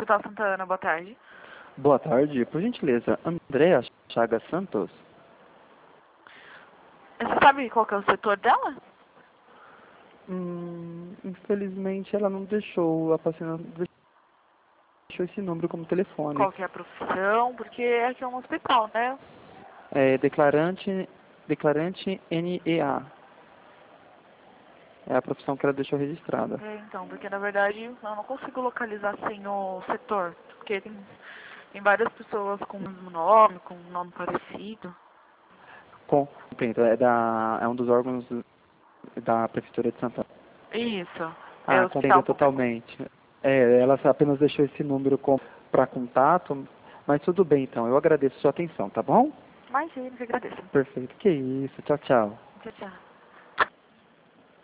Hospital Santa Ana, boa tarde. Boa tarde, por gentileza, Andréa Chagas Santos? Você sabe qual que é o setor dela? Infelizmente ela não deixou, a paciente não deixou esse número como telefone. Qual que é a profissão? Porque aqui é um hospital, né? É declarante NEA. É a profissão que ela deixou registrada. Então, porque na verdade eu não consigo localizar assim o setor. Porque tem várias pessoas com o mesmo nome, com um nome parecido. Compreendo, é um dos órgãos da Prefeitura de Santana. Isso, é o Compreendo hospital público. totalmente. Ela apenas deixou esse número para contato, mas tudo bem então, eu agradeço sua atenção, tá bom? Imagina, que agradeço. Perfeito, que isso, tchau, tchau. Tchau, tchau.